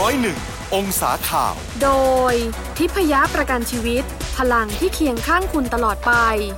101 องศาข่าวโดยทิพยประกันชีวิตพลังที่เคียงข้างคุณตลอดไป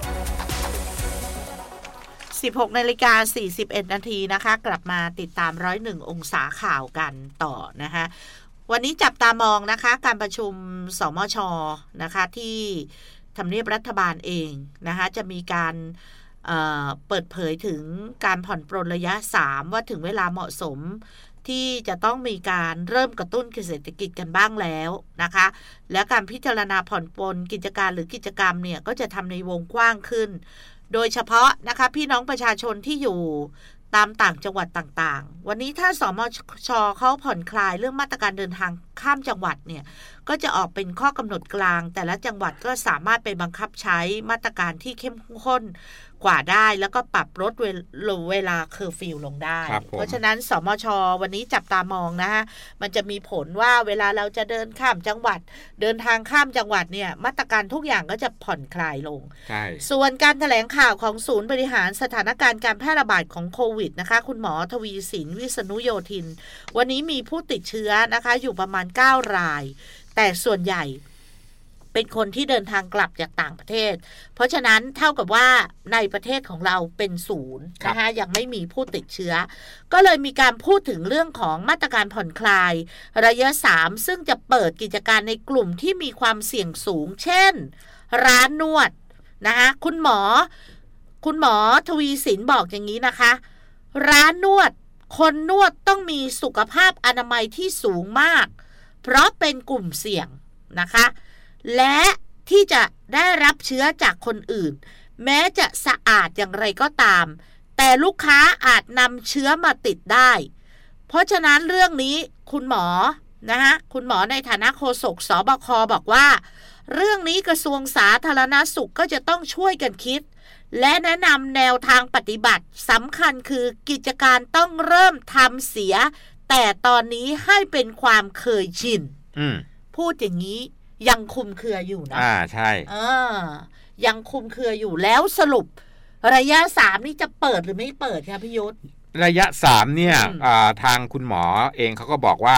16:41 น.นะคะกลับมาติดตาม101องศาข่าวกันต่อนะคะวันนี้จับตามองนะคะการประชุมสมช.นะคะที่ทำเนียบรัฐบาลเองนะคะจะมีการเปิดเผยถึงการผ่อนปรนระยะ3ว่าถึงเวลาเหมาะสมที่จะต้องมีการเริ่มกระตุ้นเศรษฐกิจกันบ้างแล้วนะคะและการพิจารณาผ่อนปรนกิจการหรือกิจกรรมเนี่ยก็จะทำในวงกว้างขึ้นโดยเฉพาะนะคะพี่น้องประชาชนที่อยู่ตามต่างจังหวัดต่างๆวันนี้ถ้าสมช.เขาผ่อนคลายเรื่องมาตรการเดินทางข้ามจังหวัดเนี่ยก็จะออกเป็นข้อกำหนดกลางแต่ละจังหวัดก็สามารถไปบังคับใช้มาตรการที่เข้มข้นกว่าได้แล้วก็ปรับลดเวลาเคอร์ฟิวลงได้เพราะฉะนั้นสมช.วันนี้จับตามองนะฮะมันจะมีผลว่าเวลาเราจะเดินข้ามจังหวัดเดินทางข้ามจังหวัดเนี่ยมาตรการทุกอย่างก็จะผ่อนคลายลงส่วนการแถลงข่าวของศูนย์บริหารสถานการณ์การแพร่ระบาดของโควิดนะคะคุณหมอทวีสินวิษณุโยธินวันนี้มีผู้ติดเชื้อนะคะอยู่ประมาณ9 รายแต่ส่วนใหญ่เป็นคนที่เดินทางกลับจากต่างประเทศเพราะฉะนั้นเท่ากับว่าในประเทศของเราเป็นศูนย์นะคะยังไม่มีผู้ติดเชื้อก็เลยมีการพูดถึงเรื่องของมาตรการผ่อนคลายระยะ3ซึ่งจะเปิดกิจการในกลุ่มที่มีความเสี่ยงสูงเช่นร้านนวดนะคะคุณหมอทวีสินบอกอย่างนี้นะคะร้านนวดคนนวดต้องมีสุขภาพอนามัยที่สูงมากเพราะเป็นกลุ่มเสี่ยงนะคะและที่จะได้รับเชื้อจากคนอื่นแม้จะสะอาดอย่างไรก็ตามแต่ลูกค้าอาจนำเชื้อมาติดได้เพราะฉะนั้นเรื่องนี้คุณหมอในฐานะโฆษกสบคบอกว่าเรื่องนี้กระทรวงสาธารณสุขก็จะต้องช่วยกันคิดและแนะนำแนวทางปฏิบัติสำคัญคือกิจการต้องเริ่มทำเสียแต่ตอนนี้ให้เป็นความเคยชินพูดอย่างนี้ยังคุมเครืออยู่นะใช่ยังคุมเครืออยู่แล้วสรุประยะ3นี่จะเปิดหรือไม่เปิดคะพี่ยุทธระยะ3เนี่ยทางคุณหมอเองเขาก็บอกว่า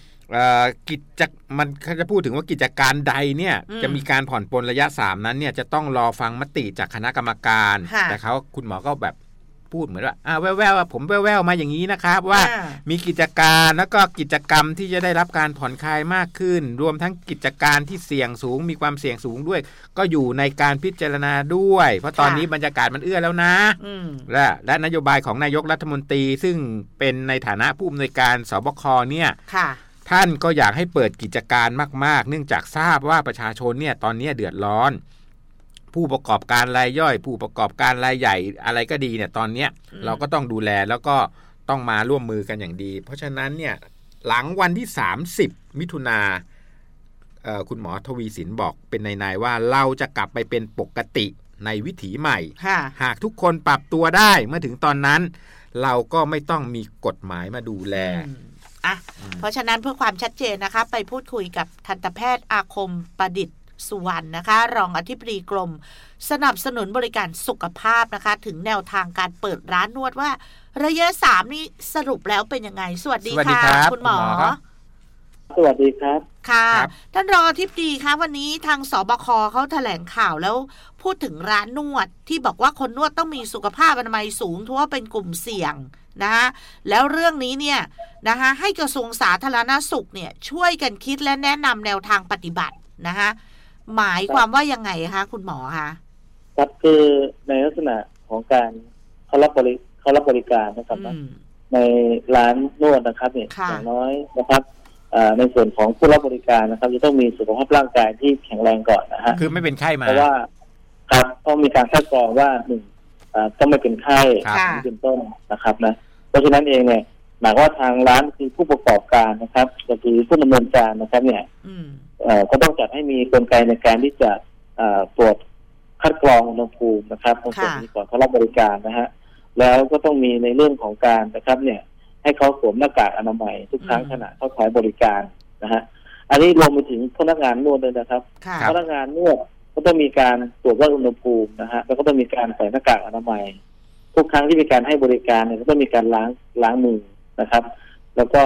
มันเขาจะพูดถึงว่ากิจการใดเนี่ยจะมีการผ่อนปรนระยะ3นั้นเนี่ยจะต้องรอฟังมติจากคณะกรรมการแต่คุณหมอก็แบบพูดเหมือนว่าแว่วๆผมแว่วๆมาอย่างนี้นะครับว่ามีกิจการแล้วก็กิจกรรมที่จะได้รับการผ่อนคลายมากขึ้นรวมทั้งกิจการที่เสี่ยงสูงมีความเสี่ยงสูงด้วยก็อยู่ในการพิจารณาด้วยเพราะตอนนี้บรรยากาศมันเอื้อแล้วนะและนโยบายของนายกรัฐมนตรีซึ่งเป็นในฐานะผู้อำนวยการสบคเนี่ยท่านก็อยากให้เปิดกิจการมากๆเนื่องจากทราบว่าประชาชนเนี่ยตอนนี้เดือดร้อนผู้ประกอบการรายย่อยผู้ประกอบการรายใหญ่อะไรก็ดีเนี่ยตอนนี้เราก็ต้องดูแลแล้วก็ต้องมาร่วมมือกันอย่างดีเพราะฉะนั้นเนี่ยหลังวันที่30 มิถุนาคุณหมอทวีสินบอกเป็นนายว่าเราจะกลับไปเป็นปกติในวิถีใหม่หากทุกคนปรับตัวได้เมื่อถึงตอนนั้นเราก็ไม่ต้องมีกฎหมายมาดูแลเพราะฉะนั้นเพื่อความชัดเจนนะคะไปพูดคุยกับทันตแพทย์อาคมประดิษฐ์สุวรรณนะคะรองอธิบดีกรมสนับสนุนบริการสุขภาพนะคะถึงแนวทางการเปิดร้านนวดว่าระยะ3นี่สรุปแล้วเป็นยังไงสวัสดีค่ะคุณหมอสวัสดีครับค่ะท่านรองอธิบดีคะวันนี้ทางสบคเขาแถลงข่าวแล้วพูดถึงร้านนวดที่บอกว่าคนนวดต้องมีสุขภาพอนามัยสูงเพราะว่าเป็นกลุ่มเสี่ยงนะคะแล้วเรื่องนี้เนี่ยนะคะให้กระทรวงสาธารณสุขเนี่ยช่วยกันคิดและแนะนำแนวทางปฏิบัตินะคะหมายความว่ายังไงคะคุณหมอคะครับคือในลักษณะของการเขารับบริการนะครับในร้านนวดนะครับเนี่ยอย่างน้อยนะครับในส่วนของผู้รับบริการนะครับจะต้องมีสุขภาพร่างกายที่แข็งแรงก่อนนะฮะคือไม่เป็นไข้มาเพราะว่าครับต้องมีการคัดกรองว่าต้องไม่เป็นไข้เป็นต้นนะครับนะเพราะฉะนั้นเองเนี่ยหมายว่าทางร้านคือผู้ประกอบการนะครับก็คือผู้ดำเนินการนะครับเนี่ยก็ต้องจัดให้มีกลไกในการที่จะตรวจคัดกรองอุณหภูมินะครับในส่วนนี้ก่อนเขารับบริการนะฮะแล้วก็ต้องมีในเรื่องของการนะครับเนี่ยให้เขาสวมหน้ากากอนามัยทุกครั้งขณะเข้าใช้บริการนะฮะอันนี้รวมไปถึงพนักงานนวดด้วยนะครับพนักงานนวดก็ต้องมีการตรวจวัดอุณหภูมินะฮะแล้วก็ต้องมีการใส่หน้ากากอนามัยทุกครั้งที่มีการให้บริการเนี่ยก็ต้องมีการล้างมือนะครับแล้วก็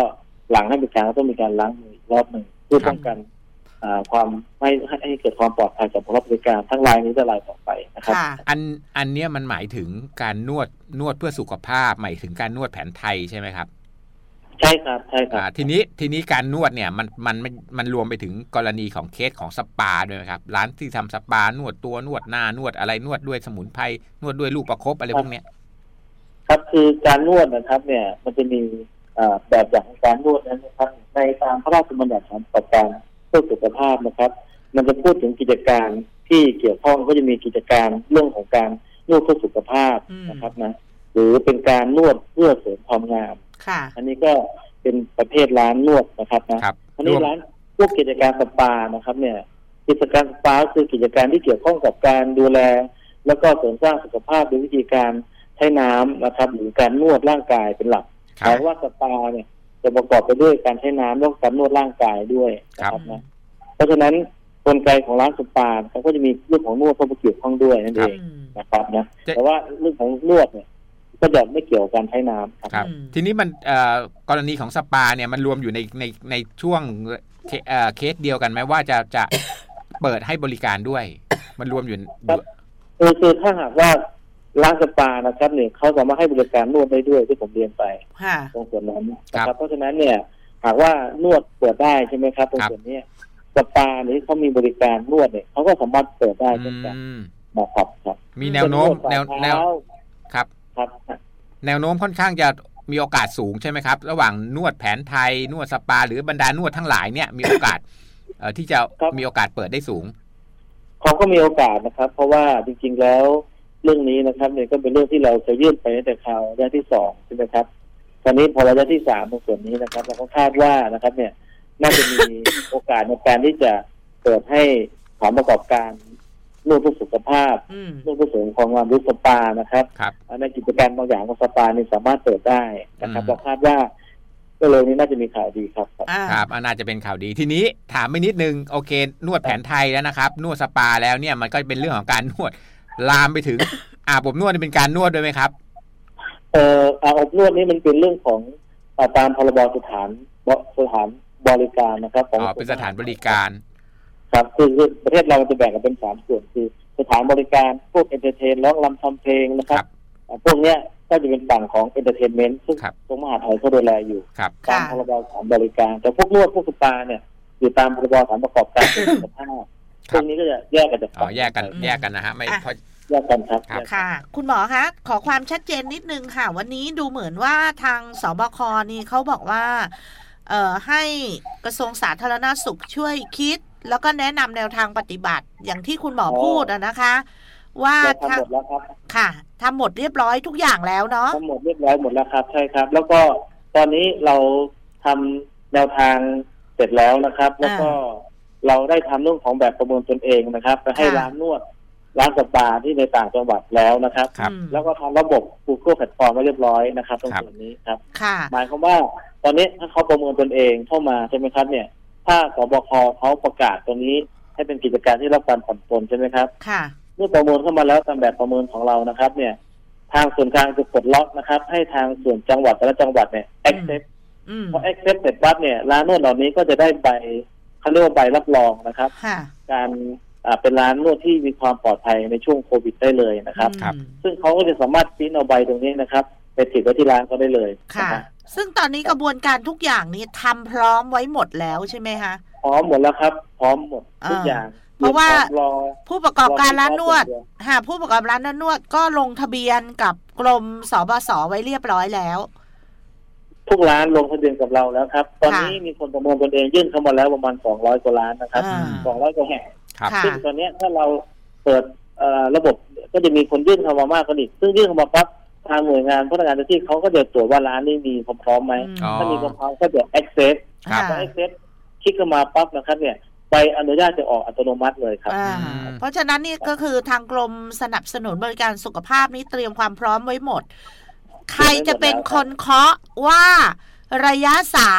หลังให้บริการก็ต้องมีการล้างมืออีกรอบหนึ่งเพื่อป้องกันความไม่ให้เกิดความปลอดภัยกับผู้รับบริการทั้งรายนี้และรายต่อไปนะครับอันเนี้ยมันหมายถึงการนวดเพื่อสุขภาพหมายถึงการนวดแผนไทยใช่ไหมครับใช่ครับใช่ครับทีนี้การนวดเนี่ยมันรวมไปถึงกรณีของเคสของสปาด้วยไหมครับร้านที่ทำสปานวดตัวนวดหน้านวดอะไรนวดด้วยสมุนไพรนวดด้วยลูกประคบอะไรพวกเนี้ยครับคือการนวดนะครับเนี่ยมันจะมีแบบอย่างการนวดนั้นนะครับในตามพระราชบัญญัติสารประกอบการเพื่อสุขภาพนะครับมันจะพูดถึงกิจการที่เกี่ยวข้องก็จะมีกิจการเรื่องของการนวดเพื่อสุขภาพนะครับนะหรือเป็นการนวดเพื่อเสริมความงามอันนี้ก็เป็นประเภทร้านนวดนะครับนะอันนี้ร้านพวกกิจการสปานะครับเนี่ยกิจการสปาคือกิจการที่เกี่ยวข้องกับการดูแลแล้วก็เสริมสร้างสุขภาพโดยวิธีการใช้น้ำนะครับหรือการนวดร่างกายเป็นหลักแต่ว่าสปาเนี่ยจะประกอบไปด้วยการใช้น้ำแล้วการนวดร่างกายด้วยนะครับนะเพราะฉะนั้นกลไกของร้านสปาเขาก็จะมีเรื่องของนวดเข้ามาเกี่ยวข้องด้วยนั่นเองนะครับนะแต่ว่าเรื่องของนวดเนี่ยก็จะไม่เกี่ยวกับการใช้น้ำครับทีนี้มันกรณีของสปาเนี่ยมันรวมอยู่ในช่วงเคสเดียวกันไหมว่าจะเปิดให้บริการด้วยมันรวมอยู่คือถ้าหากว่าร้านสปานะครับเนี่ยเขาสามารถให้บริการนวดได้ด้วยที่ผมเรียนไปตรงส่วนนั้นนะครับเพราะฉะนั้นเนี่ยหากว่านวดเปิดได้ใช่ไหมครับตรงส่วนนี้สปาหรือเขามีบริการนวดเนี่ยเขาก็สามารถเปิดได้เช่นกันนะครับมีแนวโน้มแนวครับแนวโน้มค่อนข้างจะมีโอกาสสูงใช่ไหมครับระหว่างนวดแผนไทยนวดสปาหรือบรรดานวดทั้งหลายเนี่ยมีโอกาสที่จะมีโอกาสเปิดได้สูงเขาก็มีโอกาสนะครับเพราะว่าจริงๆแล้วเรื่องนี้นะครับเนี่ยก็เป็นเรื่องที่เราจะยื่นไปตั้งแต่คราวระยะที่2ใช่ไหมครับตอนนี้พอระยะที่3ในส่วนนี้นะครับเราก็คาดว่านะครับเนี่ยน่าจะมีโอกาสในการที่จะเปิดให้สถานประกอบการนวดเพื่อสุขภาพนวดเพื่อเสริมความงามหรือสปานะครับในกิจการบางอย่างของสปานี่สามารถเปิดได้นะครับเราคาดว่าก็เลยนี้น่าจะมีข่าวดีครับครับน่าจะเป็นข่าวดีทีนี้ถามไม่นิดนึงโอเคนวดแผนไทยแล้วนะครับนวดสปาแล้วเนี่ยมันก็เป็นเรื่องของการนวดลามไปถึงอาบอบนวดเป็นการนวดด้วยไหมครับอาบอบนวดนี่มันเป็นเรื่องของตามพรบสถานบริการนะครับของเป็นสถานบริการครับคือประเทศเราจะแบ่งกันเป็น3ส่วนคือสถานบริการพวกเอนเตอร์เทนร้องรำทำเพลงนะครับพวกเนี้ยก็จะเป็นฝั่งของเอนเตอร์เทนเมนต์ซึ่งกรมมหาดไทยเขาดูแลอยู่ตามพรบสถานบริการแต่พวกนวดพวกสปาเนี่ยอยู่ตามพรบสถานประกอบการสุขภาพตรงนี้ก็จะแยกกันจากแยกกันนะฮะไม่แยกกันครับค่ะคุณหมอคะขอความชัดเจนนิดนึงค่ะวันนี้ดูเหมือนว่าทางสบคนี่เขาบอกว่าให้กระทรวงสาธารณสุขช่วยคิดแล้วก็แนะนำแนวทางปฏิบัติอย่างที่คุณหมอพูดนะคะว่าทำหมดแล้วครับค่ะทำหมดเรียบร้อยทุกอย่างแล้วเนาะทำหมดเรียบร้อยหมดแล้วครับใช่ครับแล้วก็ตอนนี้เราทำแนวทางเสร็จแล้วนะครับแล้วก็เราได้ทำเรื่องของแบบประเมินตนเองนะครับไปให้ร้านนวดร้านสปาที่ในต่างจังหวัดแล้วนะครับแล้วก็ทำระบบ Google แพลตฟอร์มไว้เรียบร้อยนะครับตรงส่วนนี้ครับหมายความว่าตอนนี้ถ้าเขาประเมินตนเองเข้ามาใช่ไหมครับเนี่ยถ้าสบคเขาประกาศตรงนี้ให้เป็นกิจการที่รับการผ่อนปลนใช่ไหมครับเมื่อประเมินเข้ามาแล้วตามแบบประเมินของเรานะครับเนี่ยทางส่วนกลางจะปลดล็อกนะครับให้ทางส่วนจังหวัดแต่ละจังหวัดเนี่ย accept พอ accept เสร็จปั๊บเนี่ยร้านนวดเหล่านี้ก็จะได้ใบเขาเรียกว่าใบรับรองนะครับการเป็นร้านนวดที่มีความปลอดภัยในช่วงโควิดได้เลยนะครับซึ่งเขาก็จะสามารถพิมพ์เอาใบตรงนี้นะครับไปติดไว้ที่ร้านก็ได้เลยค่ะซึ่งตอนนี้กระบวนการทุกอย่างนี้ทำพร้อมไว้หมดแล้วใช่ไหมคะพร้อมหมดแล้วครับพร้อมหมดทุกอย่างเพราะว่าผู้ประกอบการร้านนวดผู้ประกอบร้านนวดก็ลงทะเบียนกับกรมสบสไว้เรียบร้อยแล้วทุกร้านลงทะเบียนกับเราแล้วครับตอนนี้มีคนประเมินตนเองยื่นเข้ามาแล้วประมาณ200กว่าร้านนะครับ200กว่าแห่งซึ่งตอนนี้ถ้าเราเปิดระบบก็จะมีคนยื่นเข้ามามากกว่านี้ซึ่งยื่นเข้ามาปั๊บทางหน่วยงานพนักงานเจ้าที่เขาก็จะตรวจว่าร้านนี้มีความพร้อมไหมถ้ามีความพร้อมก็จะ access พอ access คลิกเข้ามาปั๊บนะครับเนี่ยใบอนุญาตจะออกอัตโนมัติเลยครับเพราะฉะนั้นนี่ก็คือทางกรมสนับสนุนบริการสุขภาพนี้เตรียมความพร้อมไว้หมดใครจะเป็นคนเคาะว่าระยะ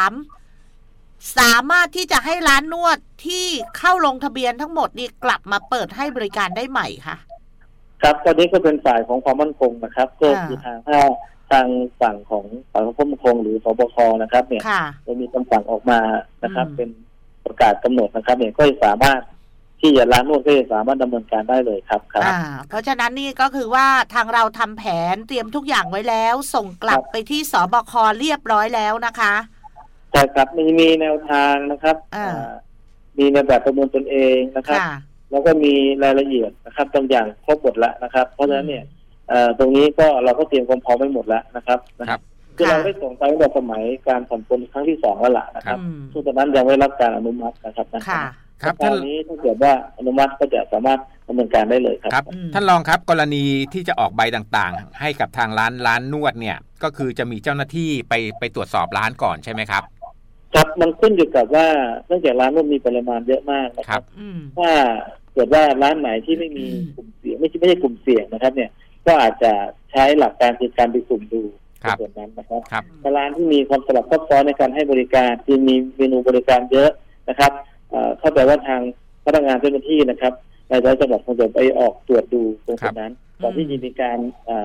3สามารถที่จะให้ร้านนวดที่เข้าลงทะเบียนทั้งหมดนี่กลับมาเปิดให้บริการได้ใหม่ค่ะครับตอนนี้ก็เป็นฝ่ายของความมั่นคงนะครับก็คือทางทางฝั่งของศาลควบคุมหรือสบคนะครับเนี่ยจะมีคำสั่งออกมานะครับเป็นประกาศกำหนดนะครับเนี่ยก็สามารถที่จะร้านนวดก็สามารถดำเนินการได้เลยครับเพราะฉะนั้นนี่ก็คือว่าทางเราทำแผนเตรียมทุกอย่างไว้แล้วส่งกลับไปที่สบคเรียบร้อยแล้วนะคะใช่ครับมีแนวทางนะครับมีในแบบประเมินตนเองนะครับแล้วก็มีรายละเอียดนะครับบางอย่างครบหมดแล้วนะครับเพราะฉะนั้นเนี่ยตรงนี้ก็เราก็เตรียมความพร้อมไว้หมดแล้วนะครับคือเราได้ส่งไปตั้งแต่สมัยการผ่อนปลนครั้งที่2แล้วล่ะนะครับซึ่งตอนนั้นยังไม่รับการอนุมัตินะครับครับตอนนี้ถ้าเกิดว่าอนุมัติก็จะสามารถดำเนินการได้เลยครับท่านรองครับกรณีที่จะออกใบต่างๆให้กับทางร้านนวดเนี่ยก็คือจะมีเจ้าหน้าที่ไปตรวจสอบร้านก่อนใช่ไหมครับครับมันขึ้นอยู่กับว่าเนื่องจากร้านนวดมีปริมาณเยอะมากนะครับถ้าเกิดว่าร้านไหนที่ไม่มีกลุ่มเสี่ยงไม่ใช่กลุ่มเสี่ยงนะครับเนี่ยก็อาจจะใช้หลักการคือการไปสุ่มดูส่วนนั้นนะครับร้านที่มีความสลับซับซ้อนในการให้บริการที่มีเมนูบริการเยอะนะครับเข้าใจว่าทางพนักงานเจ้าหน้าที่นะครับในแต่ละจังหวัดคงจะไปออกตรวจดูตรงนั้นก่อนที่จะมีการ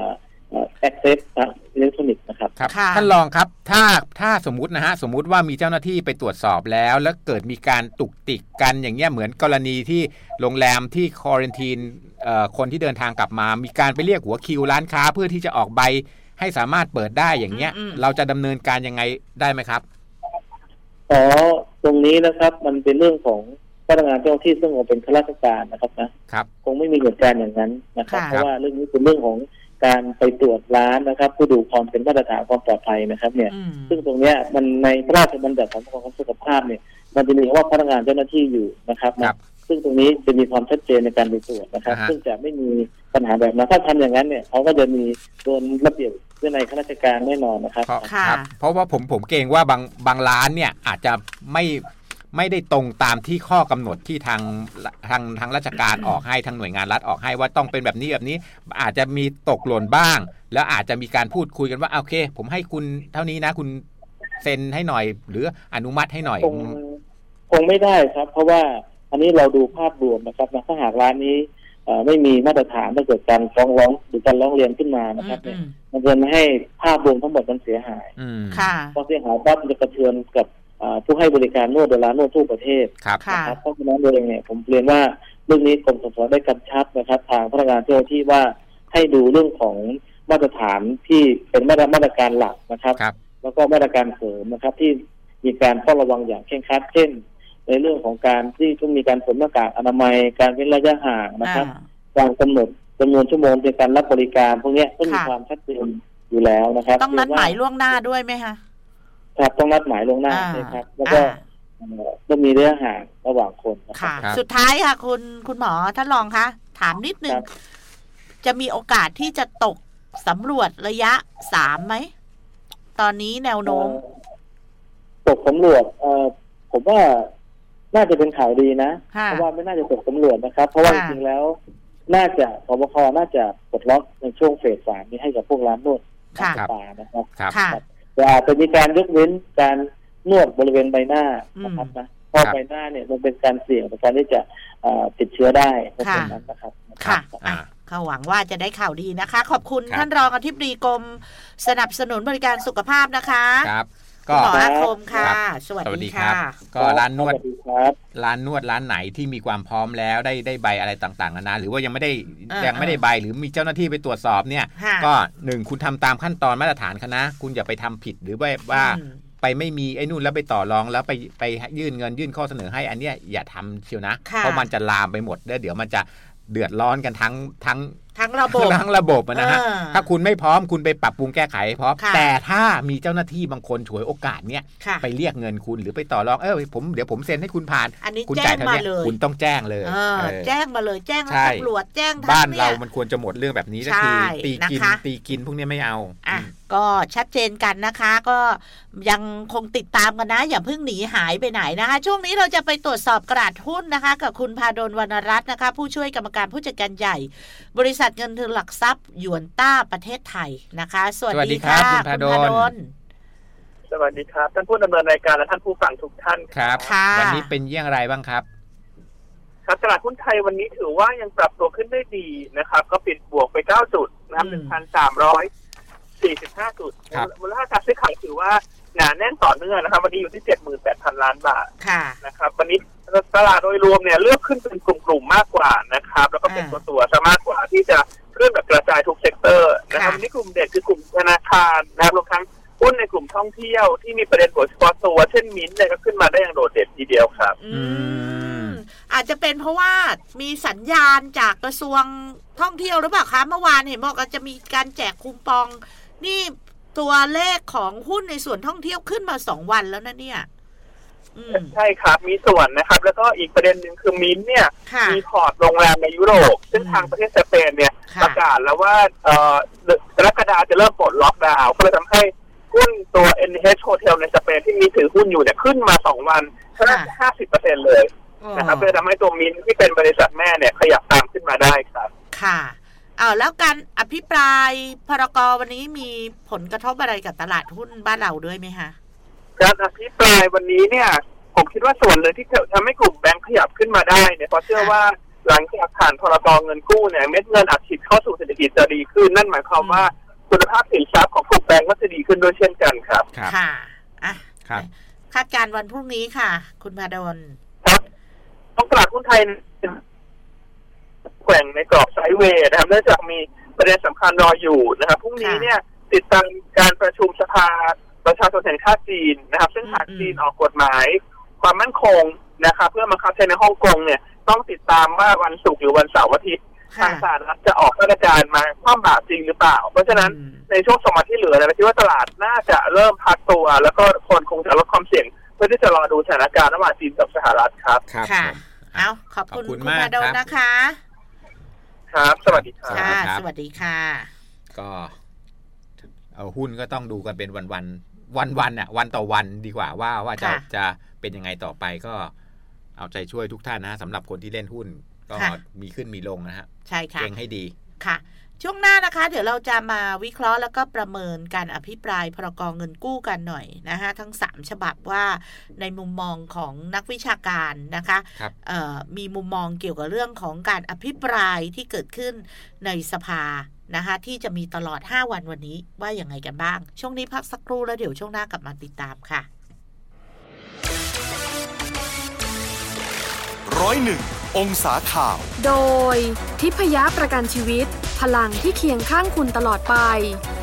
access อิเล็กทรอนิกส์นะครับท่านรองครับถ้าสมมุตินะฮะสมมุติว่ามีเจ้าหน้าที่ไปตรวจสอบแล้วเกิดมีการตุกติกกันอย่างเงี้ยเหมือนกรณีที่โรงแรมที่ควอรันทีนคนที่เดินทางกลับมามีการไปเรียกหัวคิวร้านค้าเพื่อที่จะออกใบให้สามารถเปิดได้อย่างเงี้ยเราจะดำเนินการยังไงได้ไหมครับตรงนี้นะครับมันเป็นเรื่องของพนักงานเจ้าหน้าที่ซึ่งเป็นข้าราชการนะครับนะครับคงไม่มีเหตุการณ์อย่างนั้นนะครับเพราะว่าเรื่องนี้เป็นเรื่องของการไปตรวจร้านนะครับเพื่อดูความเป็นมาตรฐานความปลอดภัยนะครับเนี่ยซึ่งตรงเนี้ยมันในพระราชบัญญัติของกรมสุขภาพเนี่ยมันจะมีว่าพนักงานเจ้าหน้าที่อยู่นะครับซึ่งตรงนี้จะมีความชัดเจนในการไปตรวจนะครับซึ่งจะไม่มีปัญหาแบบนั้นถ้าทำอย่างนั้นเนี่ยเขาก็จะมีโดนระเบียบในข้าราชการแน่นอนนะครับเพราะว่าผมเกรงว่าบางร้านเนี่ยอาจจะไม่ได้ตรงตามที่ข้อกำหนดที่ทางราชการออกให้ทางหน่วยงานรัฐออกให้ว่าต้องเป็นแบบนี้อาจจะมีตกหล่นบ้างแล้วอาจจะมีการพูดคุยกันว่าโอเคผมให้คุณเท่านี้นะคุณเซ็นให้หน่อยหรืออนุมัติให้หน่อยคงไม่ได้ครับเพราะว่าอันนี้เราดูภาพรวมนะครับถ้าหากร้านนี้ไม่มีมาตรฐานถ้าเกิดการฟ้องร้องหรือการร้องเรียนขึ้นมานะครับมันจะให้ภาพรวมทั้งหมดมันเสียหายพอเสียหายปั๊บมันจะกระเทือนกับผู้ให้บริการนวดโดยร้านนวดทั่วประเทศนะครับเพราะฉะนั้นเองเนี่ยผมเรียนว่าเรื่องนี้กรมสรรพากรได้กำชับนะครับทางพนักงานเจ้าหน้าที่ว่าให้ดูเรื่องของมาตรฐานที่เป็นมาตรการหลักนะครับแล้วก็มาตรการเสริมนะครับที่มีการเฝ้าระวังอย่างเคร่งครัดเช่นในเรื่องของการที่ต้องมีการสวมหน้ากากอนามัยการเว้นระยะห่างนะครับการกำหนดจำนวนชั่วโมงในการรับบริการพวกนี้ต้องมีความชัดเจนอยู่แล้วนะครับต้องนัดหมายล่วงหน้าด้วยไหมคะครับต้องนัดหมายล่วงหน้าใช่ครับแล้วก็ต้องมีระยะห่างระหว่างคนค่ะสุดท้ายค่ะคุณหมอท่านรองคะถามนิดนึงจะมีโอกาสที่จะตกสำรวจระยะ3ไหมตอนนี้แนวโน้มตกสำรวจผมว่าน่าจะเป็นข่าวดีนะเพราะว่าไม่น่าจะตกสำรวจนะครับเพราะว่าจริงๆแล้วน่าจะสบคน่าจะปลดล็อกในช่วงเฟส 3นี้ให้กับพวกร้านนวดต่างๆนะครับแต่อาจจะมีการยกเว้นการนวดบริเวณใบหน้านะครับนะเพราะใบหน้าเนี่ยมันเป็นการเสี่ยงในการที่จะติดเชื้อได้เพราะฉะนั้นนะครับค่ะเขาหวังว่าจะได้ข่าวดีนะคะขอบคุณท่านรองอธิบดีกรมสนับสนุนบริการสุขภาพนะคะครับก็หมออาคมค่ะสวัสดีค่ะก็ร้านนวดร้านไหนที่มีความพร้อมแล้วได้ใบอะไรต่างๆนะหรือว่ายังไม่ได้ใบหรือมีเจ้าหน้าที่ไปตรวจสอบเนี่ยก็1คุณทำตามขั้นตอนมาตรฐานคณะคุณอย่าไปทำผิดหรือว่าไปไม่มีไอ้นู่นแล้วไปต่อรองแล้วไปยื่นเงินยื่นข้อเสนอให้อันเนี้ยอย่าทำเชียวนะเพราะมันจะลามไปหมดแล้วเดี๋ยวมันจะเดือดร้อนกันทั้งระบบนะฮะถ้าคุณไม่พร้อมคุณไปปรับปรุงแก้ไขพร้อมแต่ถ้ามีเจ้าหน้าที่บางคนฉวยโอกาสเนี้ยไปเรียกเงินคุณหรือไปต่อรองเดี๋ยวผมเซ็นให้คุณผ่านคุณจ่ายเท่านี้คุณต้องแจ้งเลยแจ้งมาเลยแจ้งตำรวจแจ้งบ้านเรามันควรจะหมดเรื่องแบบนี้ก็คือตีกินพวกนี้ไม่เอาก็ชัดเจนกันนะคะก็ยังคงติดตามกันนะอย่าเพิ่งหนีหายไปไหนนะคะช่วงนี้เราจะไปตรวจสอบตลาดหุ้นนะคะกับคุณพาดลวรรณรัตน์นะคะผู้ช่วยกรรมการผู้จัดการใหญ่บริษัทเงินทุนหลักทรัพย์หยวนต้าประเทศไทยนะคะสวัสดีค่ะคุณพาดลสวัสดีครับท่านผู้ดำเนินรายการและท่านผู้ฟังทุกท่านครับวันนี้เป็นอย่างไรบ้างครับครับตลาดหุ้นไทยวันนี้ถือว่ายังปรับตัวขึ้นได้ดีนะครับก็ปิดบวกไป9จุดนะครับ 1,340 45 จุดมูลค่าการซื้อขายถือว่าหนาแน่นต่อเนื่องนะครับวันนี้อยู่ที่ 78,000 ล้านบาทนะครับวันนี้ตลาดโดยรวมเนี่ยเลือกขึ้นเป็นกลุ่มๆมากกว่านะครับแล้วก็เป็นตัวซะมากกว่าที่จะขึ้นแบบกระจายทุกเซกเตอร์นะครับวันนี้กลุ่มเด่นคือกลุ่มธนาคารนะครับรวมทั้งหุ้นในกลุ่มท่องเที่ยวที่มีประเด็นหัวเฉพาะตัวเช่นมิ้นท์เนี่ยก็ขึ้นมาได้อย่างโดดเด่นทีเดียวครับอาจจะเป็นเพราะว่ามีสัญญาณจากกระทรวงท่องเที่ยวหรือเปล่าคะเมื่อวานเห็นบอกว่าจะมีการแจกคูปองนี่ตัวเลขของหุ้นในส่วนท่องเที่ยวขึ้นมา2 วันแล้วนะเนี่ยใช่ครับมีส่วนนะครับแล้วก็อีกประเด็นหนึ่งคือมิ้นท์เนี่ยมีพอร์ตโรงแรมในยุโรปซึ่งทางประเทศสเปนเนี่ยประกาศแล้วว่ากรกฎาคมจะเริ่มปลดล็อกดาวน์ก็เลยทำให้หุ้นตัว NH Hotel ในสเปนที่มีถือหุ้นอยู่เนี่ยขึ้นมา2 วันเท่านั้น 50% เลยนะครับเลยทำให้ตัวมิ้นท์ที่เป็นบริษัทแม่เนี่ยขยับตามขึ้นมาได้ครับค่ะแล้วการอภิปรายพรก.วันนี้มีผลกระทบอะไรกับตลาดหุ้นบ้านเราด้วยไหมคะการอภิปรายวันนี้เนี่ยผมคิดว่าส่วนหนึ่งที่ทำให้กลุ่มแบงค์ขยับขึ้นมาได้เนี่ยเพราะเชื่อว่าหลังจากผ่านพรก.เงินกู้เนี่ยเม็ดเงินอัดฉีดเข้าสู่เศรษฐกิจจะดีขึ้นนั่นหมายความว่าคุณภาพสินทรัพย์ของกลุ่มแบงค์ก็จะดีขึ้นด้วยเช่นกันครับค่ะครับคาดการณ์วันพรุ่งนี้ค่ะคุณพดลครับตลาดหุ้นไทยแกว่งในกรอบไซด์เวย์นะครับเนื่องจากมีประเด็นสำคัญรออยู่นะครับพรุ่งนี้เนี่ยติดตามการประชุมสภาประชาชนแห่งชาติจีนนะครับซึ่งหากจีนออกกฎหมายความมั่นคงนะครับเพื่อบังคับใช้ในฮ่องกงเนี่ยต้องติดตามว่าวันศุกร์หรือวันเสาร์อาทิตย์ทางสหรัฐจะออกมาตรการมาคว่ำบาตรจริงหรือเปล่าเพราะฉะนั้นในช่วง2 วันที่เหลือเนี่ยคิดว่าตลาดน่าจะเริ่มพักตัวแล้วก็คนคงจะลดความเสี่ยงเพื่อที่จะรอดูสถานการณ์ระหว่างจีนกับสหรัฐครับค่ะขอบคุณคุณพดลนะคะครับสวัสดีครับสวัสดีค่ะก็เอาหุ้นก็ต้องดูกันเป็นวันอ่ะวันต่อวันดีกว่าว่าจะเป็นยังไงต่อไปก็เอาใจช่วยทุกท่านนะสำหรับคนที่เล่นหุ้นก็มีขึ้นมีลงนะฮะใช่ค่ะเก่งให้ดีค่ะช่วงหน้านะคะเดี๋ยวเราจะมาวิเคราะห์แล้วก็ประเมินการอภิปรายพรก.เงินกู้กันหน่อยนะคะทั้ง3ฉบับว่าในมุมมองของนักวิชาการนะคะมีมุมมองเกี่ยวกับเรื่องของการอภิปรายที่เกิดขึ้นในสภานะคะที่จะมีตลอด5 วันวันนี้ว่าอย่างไรกันบ้างช่วงนี้พักสักครู่แล้วเดี๋ยวช่วงหน้ากลับมาติดตามค่ะ 101 องศาข่าวโดยทิพยประกันชีวิตพลังที่เคียงข้างคุณตลอดไป